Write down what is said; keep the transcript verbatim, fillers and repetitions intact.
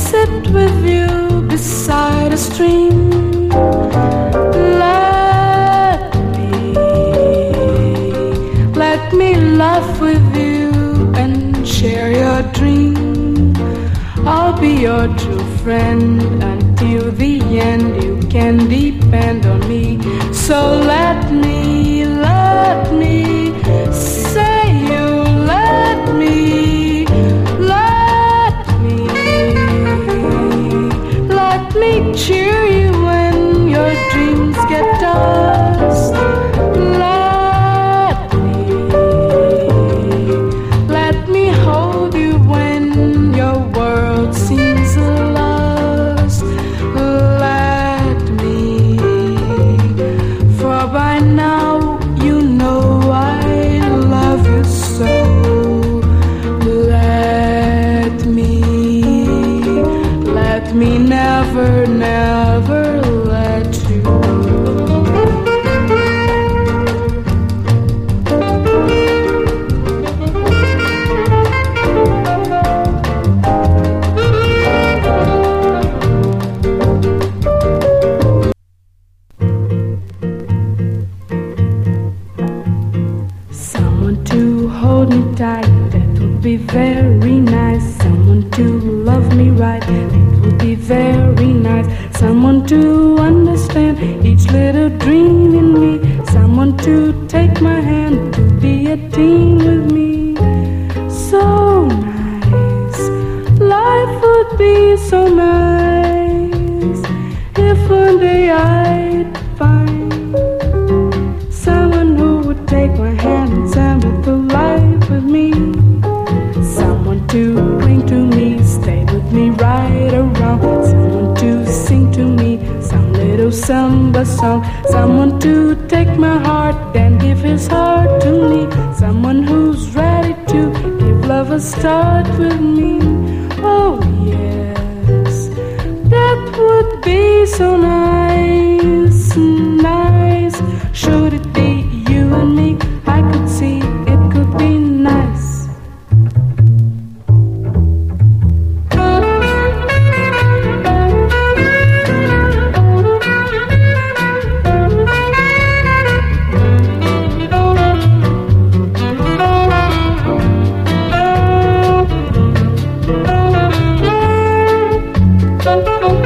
sit with you beside a stream. Let me, let me laugh with you and share your dream. I'll be your true friend until the end. You can depend on me. So let me, let me say you let me, let me, let me cheer you when your dreams get dust. Let me, let me hold you when your world seems lost. Let me, for by now you know I love you so. Let me, let me never, never let you go. Someone to hold me tight, that would be very nice. Someone to love me right, it would be very nice. Someone to understand each little dream in me. Someone to take my hand, to be a team with me. So nice, life would be so nice if one day I'd find someone who would take my hand and send me through life with me. Someone to cling to me, stay with me right around. Someone to sing to me some little samba song. Someone to take my heart and give his heart to me. Someone who's ready to give love a start with me. Oh yes, that would be so nice, nice. Should it be you and me? I could see it could be nice. Thank you.